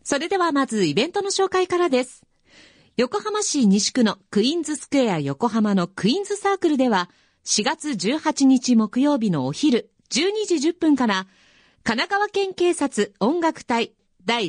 それではまずイベントの紹介からです。横浜市西区のクイーンズスクエア横浜のクイーンズサークルでは、4月18日木曜日のお昼12時10分から、神奈川県警察音楽隊第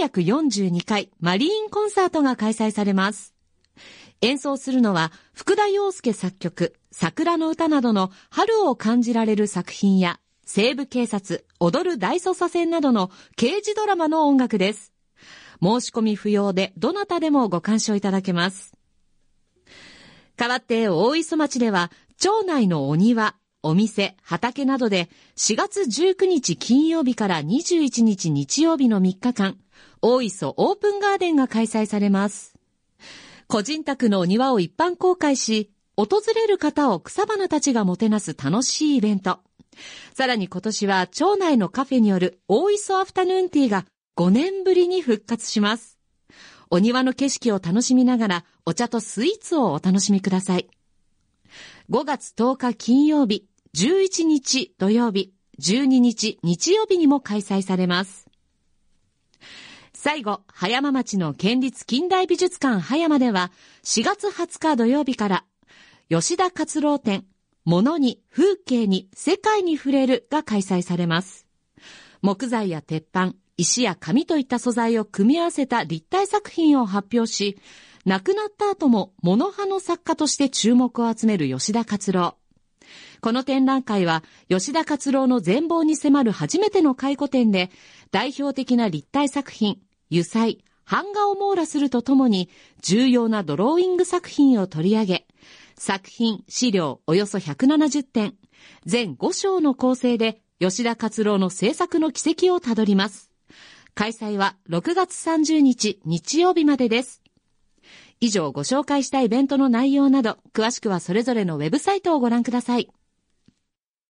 342回マリーンコンサートが開催されます。演奏するのは福田陽介作曲、桜の歌などの春を感じられる作品や、西部警察、踊る大捜査線などの刑事ドラマの音楽です。申し込み不要でどなたでもご鑑賞いただけます。代わって大磯町では、町内のお庭、お店、畑などで4月19日金曜日から21日日曜日の3日間、大磯オープンガーデンが開催されます。個人宅のお庭を一般公開し、訪れる方を草花たちがもてなす楽しいイベント。さらに今年は町内のカフェによる大磯アフタヌーンティーが5年ぶりに復活します。お庭の景色を楽しみながらお茶とスイーツをお楽しみください。5月10日金曜日、11日土曜日、12日日曜日にも開催されます。最後、葉山町の県立近代美術館葉山では4月20日土曜日から吉田勝郎展、物に風景に世界に触れるが開催されます。木材や鉄板、石や紙といった素材を組み合わせた立体作品を発表し、亡くなった後も物派の作家として注目を集める吉田勝郎。この展覧会は吉田勝郎の全貌に迫る初めての回顧展で、代表的な立体作品、油彩、版画を網羅するとともに重要なドローイング作品を取り上げ、作品、資料およそ170点、全5章の構成で吉田勝郎の制作の軌跡をたどります。開催は6月30日日曜日までです。以上ご紹介したイベントの内容など、詳しくはそれぞれのウェブサイトをご覧ください。